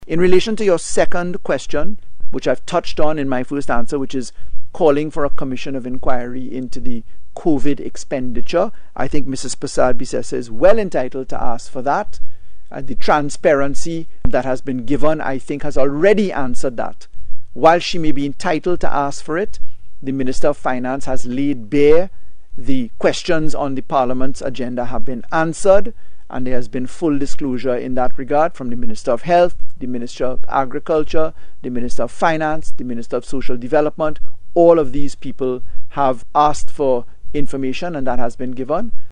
In relation to your second question, which I've touched on in my first answer, which is calling for a commission of inquiry into the COVID expenditure, I think Mrs. Prasad-Bissessar is well entitled to ask for that. And the transparency that has been given, I think, has already answered that. While she may be entitled to ask for it, the Minister of Finance has laid bare the questions on the Parliament's agenda have been answered, and there has been full disclosure in that regard from the Minister of Health, the Minister of Agriculture, the Minister of Finance, the Minister of Social Development. All of these people have asked for information, and that has been given.